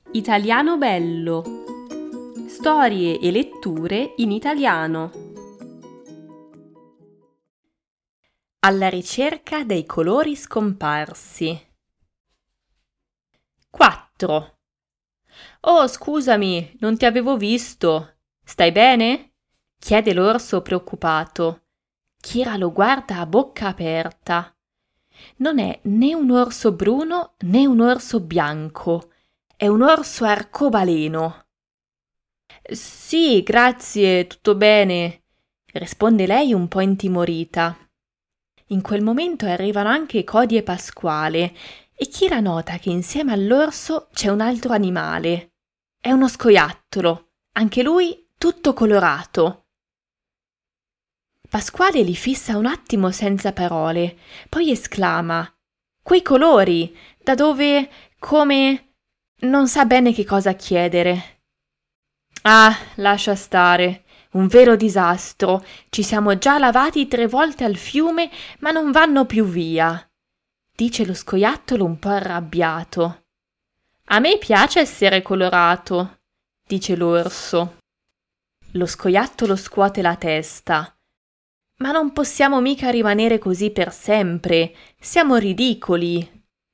Italiano bello. Storie e letture in italiano. Alla ricerca dei colori scomparsi. 4. Oh, scusami, non ti avevo visto. Stai bene? Chiede l'orso preoccupato. Kira lo guarda a bocca aperta. Non è né un orso bruno né un orso bianco. È un orso arcobaleno. Sì, grazie, tutto bene, risponde lei un po' intimorita. In quel momento arrivano anche Cody e Pasquale e Kira nota che insieme all'orso c'è un altro animale. È uno scoiattolo, anche lui tutto colorato. Pasquale li fissa un attimo senza parole, poi esclama: «Quei colori! Da dove? Come?» Non sa bene che cosa chiedere. Ah, lascia stare. Un vero disastro. Ci siamo già lavati 3 volte al fiume, ma non vanno più via, dice lo scoiattolo un po' arrabbiato. A me piace essere colorato, dice l'orso. Lo scoiattolo scuote la testa. Ma non possiamo mica rimanere così per sempre. Siamo ridicoli.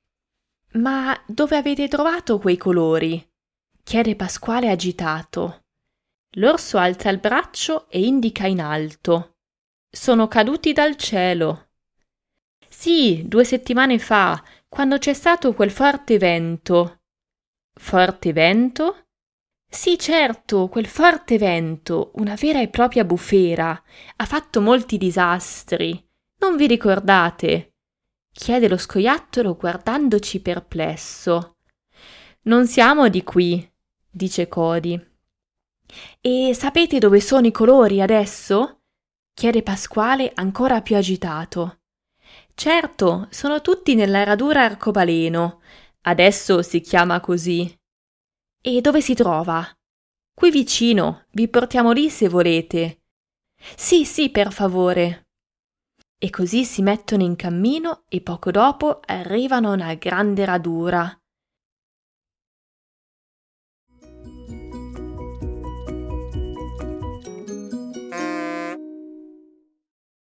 Ma dove avete trovato quei colori? Chiede Pasquale agitato. L'orso alza il braccio e indica in alto. Sono caduti dal cielo. Sì, 2 settimane fa, quando c'è stato quel forte vento. Forte vento? Sì, certo, quel forte vento, una vera e propria bufera, ha fatto molti disastri. Non vi ricordate? Chiede lo scoiattolo guardandoci perplesso. Non siamo di qui, dice Cody. E sapete dove sono i colori adesso? Chiede Pasquale ancora più agitato. Certo, sono tutti nella radura arcobaleno. Adesso si chiama così. E dove si trova? Qui vicino, vi portiamo lì se volete. Sì, sì, per favore. E così si mettono in cammino e poco dopo arrivano a una grande radura.